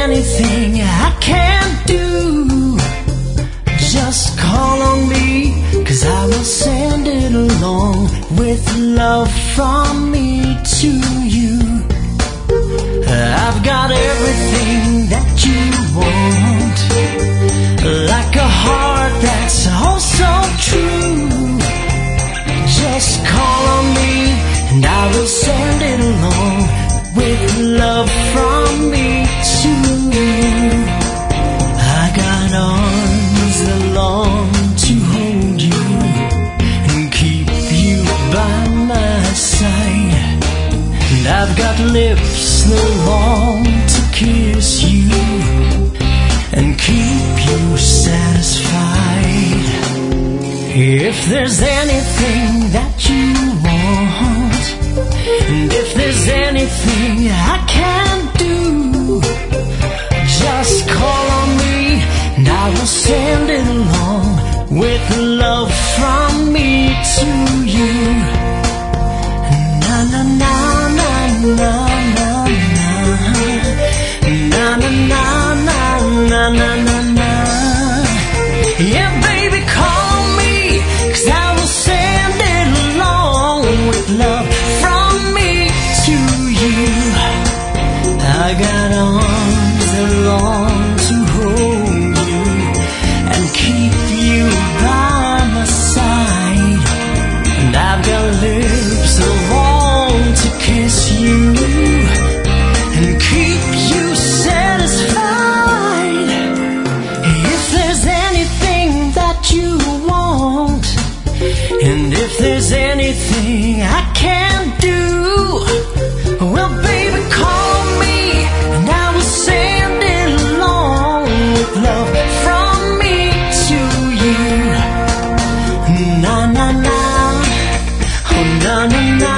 anything I can do, just call on me, 'cause I will send it along with love from me to you. I've got everything that you want, like a heart that's oh so true. Just call on me and I will send it along with love from me to you. I got arms that long to hold you and keep you by my side, and I've got lips that long to kiss you and keep you satisfied. If there's anything that you want, and if there's anything I can do, just call on me and I will send it along with love from me to you. Na na na na na na na na na na na na na. Yeah, baby, call me, 'cause I will send it along with love from me to you. I got arms that long to hold you and keep you by my side, and I've got lips that long to kiss you and keep you satisfied. If there's anything that you want, and if there's anything I can do, well, baby, call me and I will send it along with love from me to you. Na na na, oh na na na.